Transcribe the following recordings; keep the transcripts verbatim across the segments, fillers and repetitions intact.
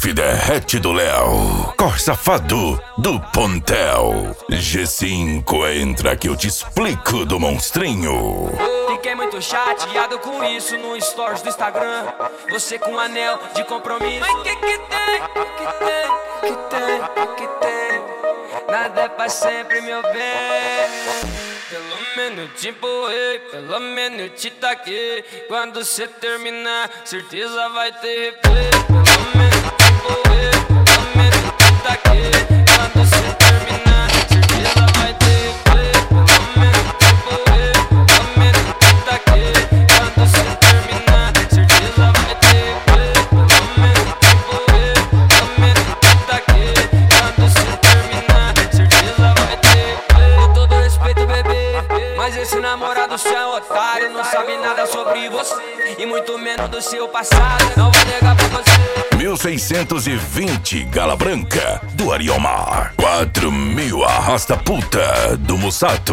Puff derrete do Léo, Cor safado do Pontel. G cinco entra que eu te explico do monstrinho. Fiquei muito chateado com isso no stories do Instagram. Você com um anel de compromisso. Mas que que tem, que tem, que tem, que tem? Nada é pra sempre, meu bem. Pelo menos te empurrei, pelo menos te taquei. Quando cê terminar, certeza vai ter replay. Pelo menos te empurrei, pelo menos te taquei. Quando cê terminar, certeza vai ter replay. Pelo menos te empurrei, pelo menos te taquei. Quando cê terminar, certeza vai ter replay. Pelo menos te empurrei, pelo menos te taquei. Quando cê terminar, certeza vai ter replay. Com todo respeito, bebê, mas esse namorado seu é otário. Não sabe nada sobre você e muito menos do seu passado. Não vou negar pra você. mil seiscentos e vinte Gala Branca do Ariomar. Quatro mil Arrasta Puta do Mussato.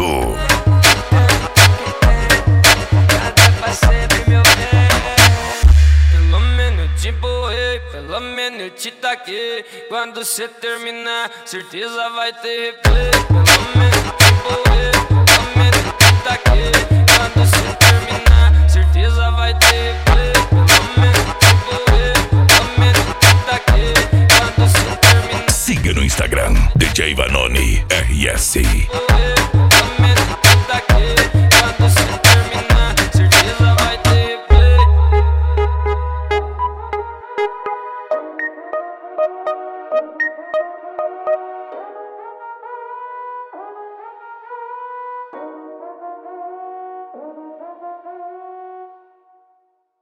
Nada é pra sempre, meu bem. Pelo menos te empurrei, pelo menos te taquei. Quando cê terminar, certeza vai ter replay. Pelo menos te empurrei.